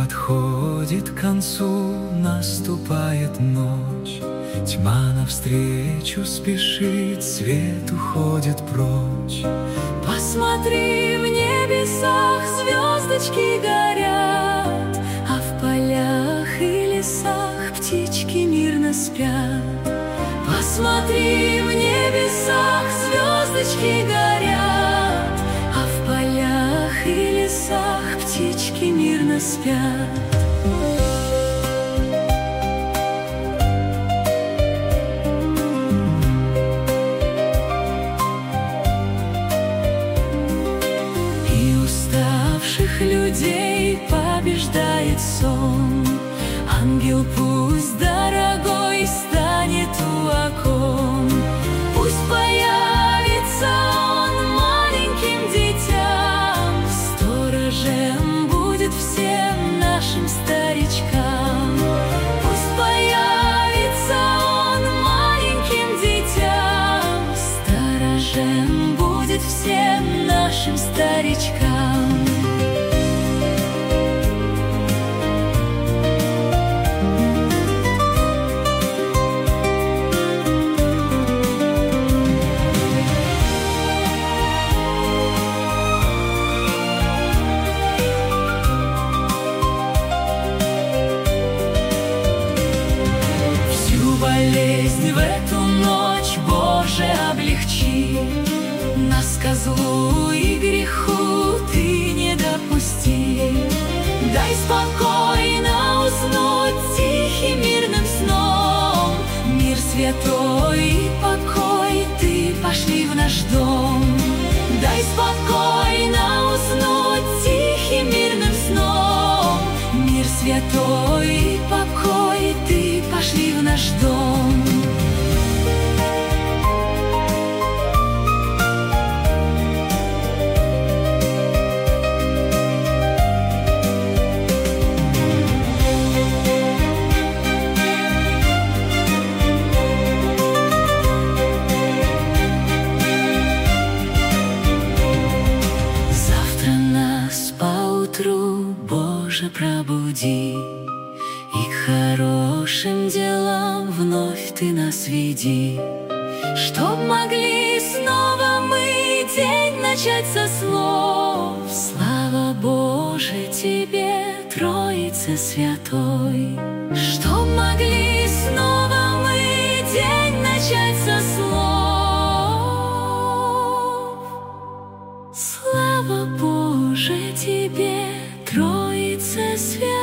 подходит к концу, наступает ночь. Тьма навстречу спешит, свет уходит прочь. Посмотри, в небесах звездочки горят, а в полях и лесах птички мирно спят. Посмотри, в небесах звездочки горят, а в полях и лесах птички мирно спят. Людей побеждает сон. Ангел пусть дорогой станет у окон. Пусть появится он маленьким детям, сторожем будет всем нашим старичкам. Пусть появится он маленьким детям, сторожем будет всем нашим старичкам. Болезнь в эту ночь, Боже, облегчи. Нас ко злу и греху Ты не допусти. Дай спокойно уснуть тихим мирным сном. Мир святой и покой Ты пошли в наш дом. Дай спокойно уснуть тихим мирным сном. Мир святой и покой Ты пошли в наш дом. Завтра нас поутру, Боже, пробуди, и к хорошим делам вновь Ты нас веди, чтоб могли снова мы день начать со слов. Слава, Боже, Тебе, Троице Святой, чтоб могли снова мы день начать со слов. Слава, Боже, Тебе, Троице Святой.